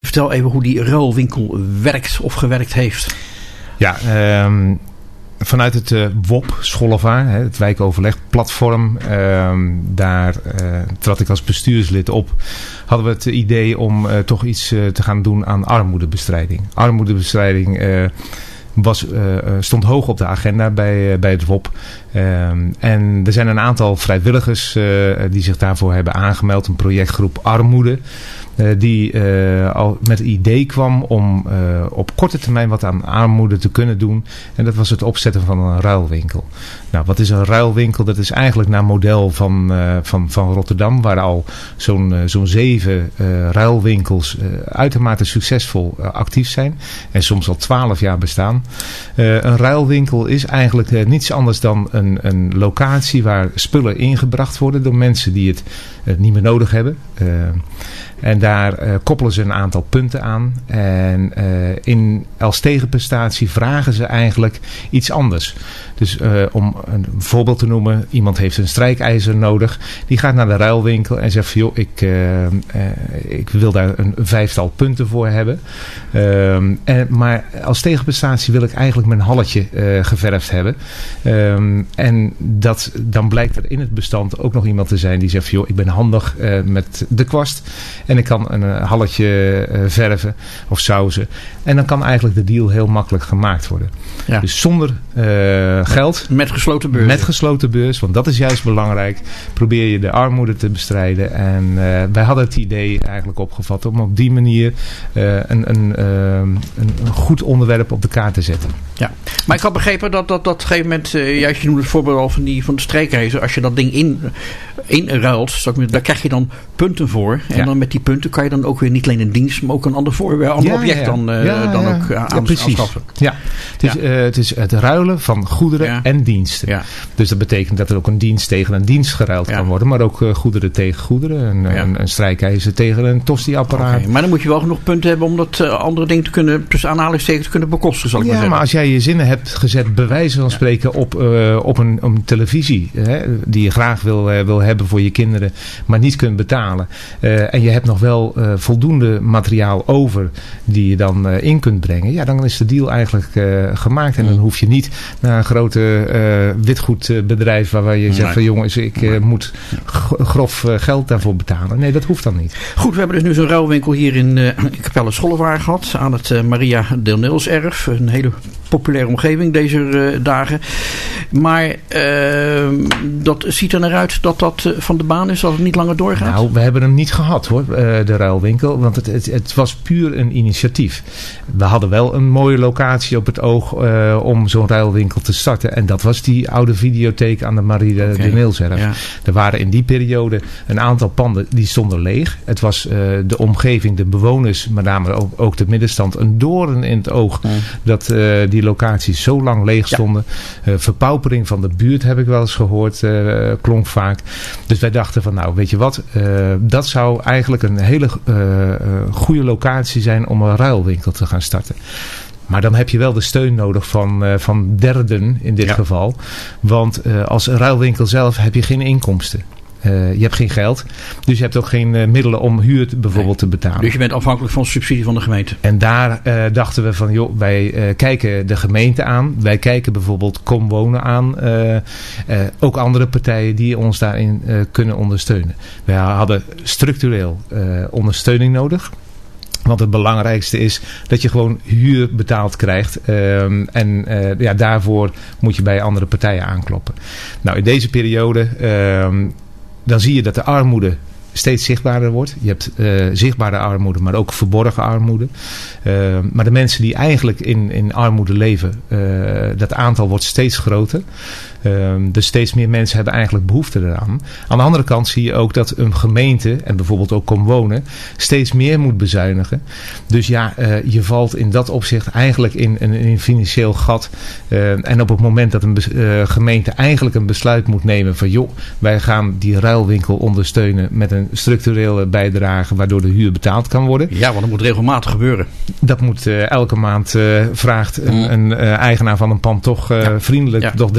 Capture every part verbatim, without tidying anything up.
vertel even hoe die ruilwinkel werkt of gewerkt heeft. Ja, um, vanuit het uh, W O P, Schollevaar, hè, het wijkoverlegplatform, um, daar uh, trad ik als bestuurslid op. Hadden we het idee om uh, toch iets uh, te gaan doen aan armoedebestrijding. Armoedebestrijding uh, was, uh, stond hoog op de agenda bij, uh, bij het W O P. Um, en er zijn een aantal vrijwilligers uh, die zich daarvoor hebben aangemeld. Een projectgroep Armoede. Uh, die uh, al met het idee kwam om uh, op korte termijn wat aan armoede te kunnen doen. En dat was het opzetten van een ruilwinkel. Nou, wat is een ruilwinkel? Dat is eigenlijk naar model van, uh, van, van Rotterdam, waar al zo'n uh, zo'n zeven uh, ruilwinkels uh, uitermate succesvol uh, actief zijn. En soms al twaalf jaar bestaan. Uh, een ruilwinkel is eigenlijk uh, niets anders dan een, een locatie waar spullen ingebracht worden door mensen die het uh, niet meer nodig hebben. Uh, En daar uh, koppelen ze een aantal punten aan. En uh, in, als tegenprestatie vragen ze eigenlijk iets anders. Dus uh, om een voorbeeld te noemen. Iemand heeft een strijkijzer nodig. Die gaat naar de ruilwinkel en zegt van joh, ik, uh, uh, ik wil daar een vijftal punten voor hebben. Uh, en, maar als tegenprestatie wil ik eigenlijk mijn halletje uh, geverfd hebben. Uh, en dat, dan blijkt er in het bestand ook nog iemand te zijn die zegt van joh, ik ben handig uh, met de kwast. En ik kan een uh, halletje uh, verven of sausen. En dan kan eigenlijk de deal heel makkelijk gemaakt worden. Ja. Dus zonder uh, geld. Met gesloten beurs. Met gesloten beurs, want dat is juist belangrijk. Probeer je de armoede te bestrijden. En uh, wij hadden het idee eigenlijk opgevat om op die manier uh, een, een, uh, een, een goed onderwerp op de kaart te zetten. Ja, maar ik had begrepen dat dat op een gegeven moment, uh, juist je noemde het voorbeeld al van, die, van de strijkijzer, als je dat ding in, inruilt, daar krijg je dan punten voor. En ja. dan met die punten kan je dan ook weer niet alleen een dienst, maar ook een ander, voor, een ander ja, object ja. dan, uh, ja, dan ja. ook uh, aan, ja, aanschaffen. Ja, het is, ja. Uh, het is het ruilen van goederen ja. en diensten. Ja. Dus dat betekent dat er ook een dienst tegen een dienst geruild ja. kan worden, maar ook uh, goederen tegen goederen. Een, ja. een, een strijkijzer tegen een tosti-apparaat. Okay, maar dan moet je wel genoeg punten hebben om dat uh, andere ding te kunnen, tussen aanhalingstekens te kunnen bekosten, zal ik ja, maar zeggen. Maar als jij je zinnen hebt gezet, bij wijze van spreken, op, uh, op een, een televisie, hè, die je graag wil, uh, wil hebben voor je kinderen, maar niet kunt betalen. Uh, en je hebt nog wel uh, voldoende materiaal over die je dan uh, in kunt brengen. Ja, dan is de deal eigenlijk uh, gemaakt. En dan hoef je niet naar een grote uh, witgoedbedrijf waar je nee. zegt van jongens, ik uh, moet grof uh, geld daarvoor betalen. Nee, dat hoeft dan niet. Goed, we hebben dus nu zo'n ruilwinkel hier in uh, Capelle Schollevaar gehad. Aan het uh, Maria Deelneelserf. Een hele populaire omgeving deze uh, dagen. Maar uh, dat ziet er naar uit dat dat uh, van de baan is als het niet langer doorgaat? Nou, we hebben hem niet gehad hoor, uh, de ruilwinkel. Want het, het, het was puur een initiatief. We hadden wel een mooie locatie op het oog uh, om zo'n ruilwinkel te starten. En dat was die oude videotheek aan de Maria okay. Deelneelserf. Ja. Er waren in die periode een aantal panden die stonden leeg. Het was uh, de omgeving, de bewoners, met name ook, ook de middenstand, een doorn in het oog. Ja. Dat uh, die locaties zo lang leeg stonden. Ja. Uh, verpaupering van de buurt heb ik wel eens gehoord. Uh, klonk vaak. Dus wij dachten van nou, weet je wat. Uh, dat zou eigenlijk een hele uh, uh, goede locatie zijn om een ruilwinkel te gaan starten. Maar dan heb je wel de steun nodig van, uh, van derden in dit ja. geval. Want uh, als ruilwinkel zelf heb je geen inkomsten. Uh, je hebt geen geld. Dus je hebt ook geen uh, middelen om huur bijvoorbeeld nee. te betalen. Dus je bent afhankelijk van subsidie van de gemeente. En daar uh, dachten we van, joh, wij uh, kijken de gemeente aan. Wij kijken bijvoorbeeld Kom Wonen aan. Uh, uh, ook andere partijen die ons daarin uh, kunnen ondersteunen. Wij hadden structureel uh, ondersteuning nodig. Want het belangrijkste is dat je gewoon huur betaald krijgt. Um, en uh, ja, daarvoor moet je bij andere partijen aankloppen. Nou, in deze periode Um, dan zie je dat de armoede steeds zichtbaarder wordt. Je hebt uh, zichtbare armoede, maar ook verborgen armoede. Uh, maar de mensen die eigenlijk in, in armoede leven, uh, dat aantal wordt steeds groter. Uh, dus steeds meer mensen hebben eigenlijk behoefte eraan. Aan de andere kant zie je ook dat een gemeente, en bijvoorbeeld ook Kom Wonen, steeds meer moet bezuinigen. Dus ja, uh, je valt in dat opzicht eigenlijk in, in, in een financieel gat. Uh, en op het moment dat een uh, gemeente eigenlijk een besluit moet nemen van joh, wij gaan die ruilwinkel ondersteunen met een structurele bijdrage waardoor de huur betaald kan worden. Ja, want dat moet regelmatig gebeuren. Dat moet uh, elke maand uh, vraagt een, een uh, eigenaar van een pand toch uh, ja. vriendelijk, ja. toch dringend om de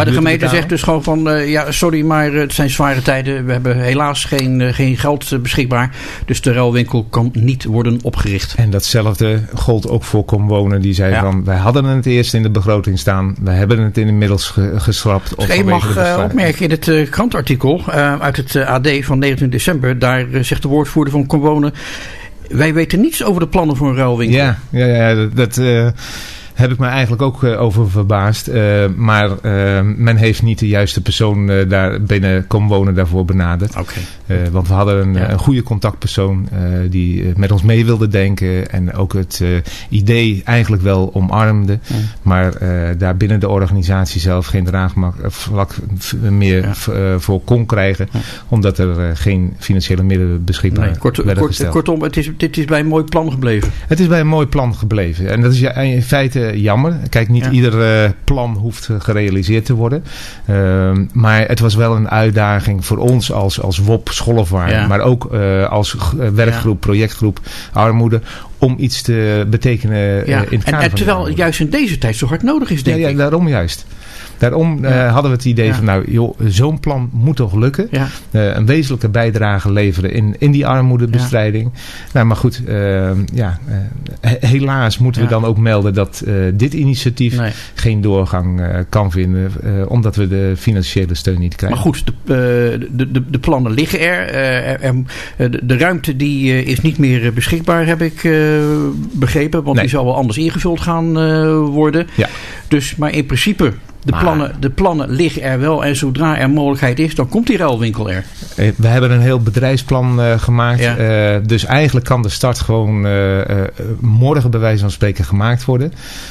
Maar de gemeente zegt dus gewoon van, uh, ja, sorry, maar het zijn zware tijden. We hebben helaas geen, uh, geen geld uh, beschikbaar. Dus de ruilwinkel kan niet worden opgericht. En datzelfde gold ook voor Comwonen. Die zei ja. van, wij hadden het eerst in de begroting staan. We hebben het inmiddels ge- geschrapt. Dus je mag uh, opmerken in het uh, krantartikel uh, uit het uh, A D van negentien december. Daar uh, zegt de woordvoerder van Comwonen, wij weten niets over de plannen voor een ruilwinkel. Ja, ja, ja dat... dat uh, heb ik me eigenlijk ook uh, over verbaasd. Uh, maar uh, men heeft niet de juiste persoon uh, daar binnen Comwonen daarvoor benaderd. Okay. Uh, want we hadden een, ja. een goede contactpersoon uh, die uh, met ons mee wilde denken. En ook het uh, idee eigenlijk wel omarmde. Ja. Maar uh, daar binnen de organisatie zelf geen draagvlak meer ja. v, uh, voor kon krijgen. Ja. Omdat er uh, geen financiële middelen beschikbaar nee, kort, werden kort, gesteld. Kortom, het is, dit is bij een mooi plan gebleven. Het is bij een mooi plan gebleven. En dat is in feite jammer. Kijk, niet ja. ieder uh, plan hoeft gerealiseerd te worden. Uh, maar het was wel een uitdaging voor ons als, als W O P Schollevaar. Ja. Maar ook uh, als uh, werkgroep, ja. projectgroep Armoede. Om iets te betekenen uh, ja. in het kader en, en terwijl het juist in deze tijd zo hard nodig is, denk ja, ik. Ja, daarom juist. Daarom uh, ja. hadden we het idee ja. van, nou joh, zo'n plan moet toch lukken. Ja. Uh, een wezenlijke bijdrage leveren in, in die armoedebestrijding. Ja. Nou, maar goed, uh, ja, uh, he- helaas moeten ja. we dan ook melden dat uh, dit initiatief nee. geen doorgang uh, kan vinden. Uh, omdat we de financiële steun niet krijgen. Maar goed, de, uh, de, de, de plannen liggen er. Uh, er de, de ruimte die uh, is niet meer beschikbaar, heb ik uh, begrepen. Want nee. die zal wel anders ingevuld gaan uh, worden. Ja. Dus, maar in principe... De plannen, de plannen liggen er wel en zodra er mogelijkheid is, dan komt die ruilwinkel er. We hebben een heel bedrijfsplan uh, gemaakt. Ja. Uh, dus eigenlijk kan de start gewoon uh, uh, morgen bij wijze van spreken gemaakt worden.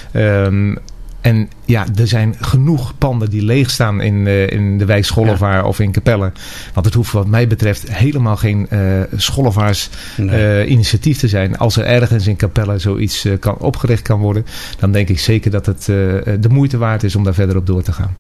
Um, En ja, er zijn genoeg panden die leeg staan in, uh, in de wijk Schollevaar ja. of in Capelle. Want het hoeft wat mij betreft helemaal geen uh, Schollevaars nee. uh, initiatief te zijn. Als er ergens in Capelle zoiets uh, kan, opgericht kan worden, dan denk ik zeker dat het uh, de moeite waard is om daar verder op door te gaan.